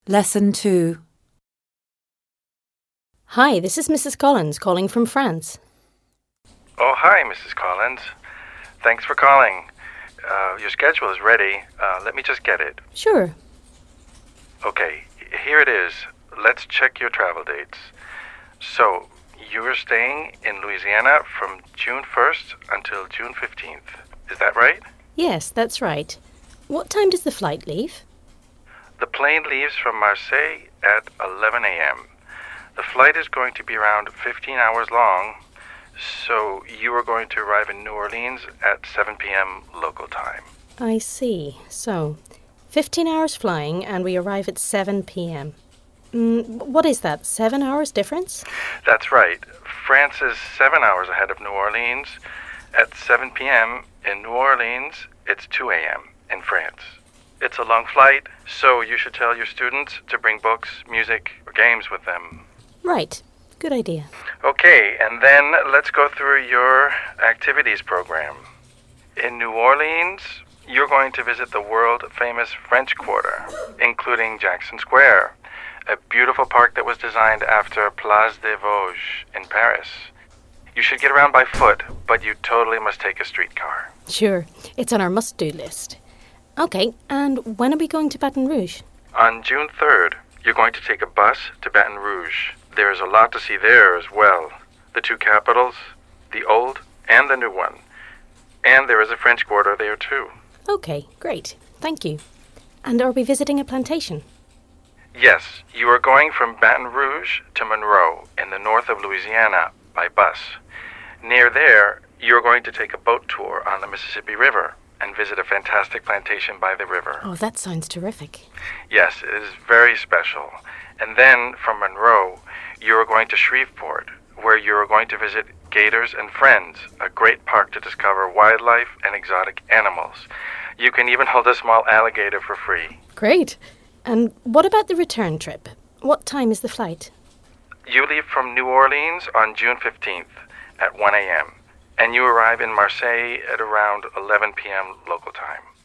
Lesson 2. Hi, this is Mrs. Collins calling from France. Oh, hi, Mrs. Collins. Thanks for calling. Your schedule is ready. Let me just get it. Sure. Okay, here it is. Let's check your travel dates. So, you're staying in Louisiana from June 1st until June 15th. Is that right? Yes, that's right. What time does the flight leave? The plane leaves from Marseille at 11 a.m. The flight is going to be around 15 hours long, so you are going to arrive in New Orleans at 7 p.m. local time. I see. So, 15 hours flying and we arrive at 7 p.m. What is that, 7 hours difference? That's right. France is 7 hours ahead of New Orleans. At 7 p.m. in New Orleans, it's 2 a.m. in France. It's a long flight, so you should tell your students to bring books, music, or games with them. Right. Good idea. Okay, and then let's go through your activities program. In New Orleans, you're going to visit the world-famous French Quarter, including Jackson Square, a beautiful park that was designed after Place des Vosges in Paris. You should get around by foot, but you totally must take a streetcar. Sure. It's on our must-do list. Okay, and when are we going to Baton Rouge? On June 3rd, you're going to take a bus to Baton Rouge. There is a lot to see there as well. The two capitals, the old and the new one. And there is a French Quarter there too. Okay, great. Thank you. And are we visiting a plantation? Yes, you are going from Baton Rouge to Monroe in the north of Louisiana by bus. Near there, you're going to take a boat tour on the Mississippi River and visit a fantastic plantation by the river. Oh, that sounds terrific. Yes, it is very special. And then from Monroe, you are going to Shreveport, where you are going to visit Gators and Friends, a great park to discover wildlife and exotic animals. You can even hold a small alligator for free. Great. And what about the return trip? What time is the flight? You leave from New Orleans on June 15th at 1 a.m., and you arrive in Marseille at around 11 p.m. local time.